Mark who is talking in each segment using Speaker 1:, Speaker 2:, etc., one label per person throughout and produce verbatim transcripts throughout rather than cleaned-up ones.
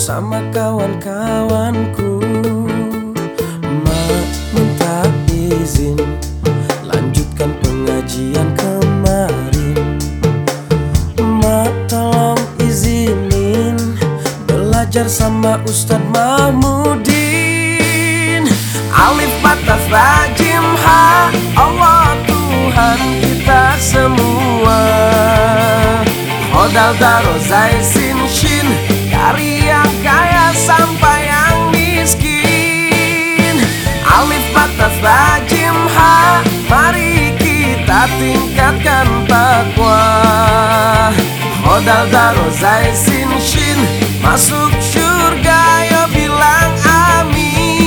Speaker 1: bersama kawan-kawanku. Mak minta izin lanjutkan pengajian kemarin. Mak tolong izinin belajar sama Ustadz Mahmudin. Alif batas rajim ha, Allah Tuhan kita semua. Qodal daro zai sin shin, dari yang kaya sampai yang miskin. Alif batas rajim ha, mari kita tingkatkan takwa. Qodal daro zai sin shin, masuk surga yo bilang amin.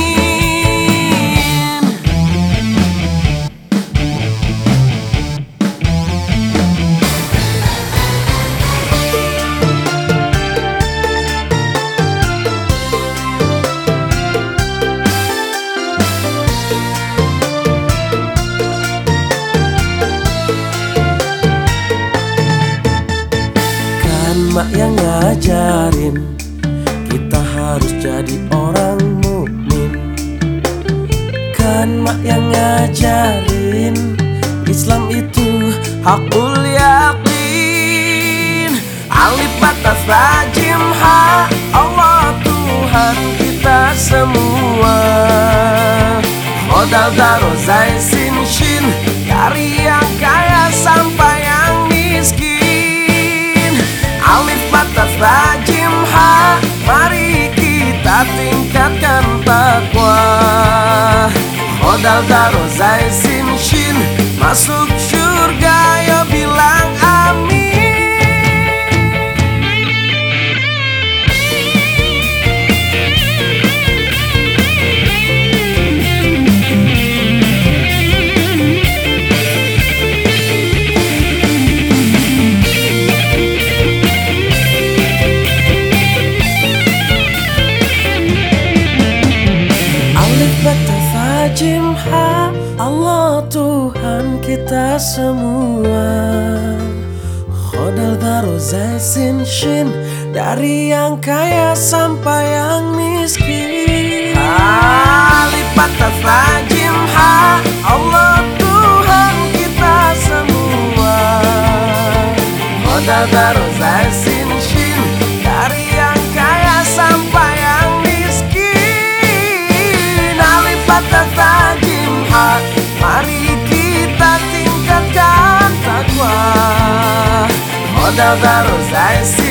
Speaker 1: Mak yang ngajarin kita harus jadi orang mukmin. Kan mak yang ngajarin Islam itu hakul yakin. Alif batas rajim ha, Allah Tuhan kita semua. Qodal daro zai sin shin, dari yang kaya sampai yang miskin. Alif batas rajim ha, mari kita tingkatkan takwa. Qodal daro zai sin shin, masuk surga yo bilang amin. Rajim ha, Allah Tuhan kita semua. Qodal daro zai sin shin, dari yang kaya sampai yang miskin. Alif batas rajim ha, Allah Tuhan kita semua. Qodal daro zai sin shin, dari yang kaya sampai yang miskin. Alif batas rajim ha, mari kita tingkatkan takwa. Qodal daro zai sin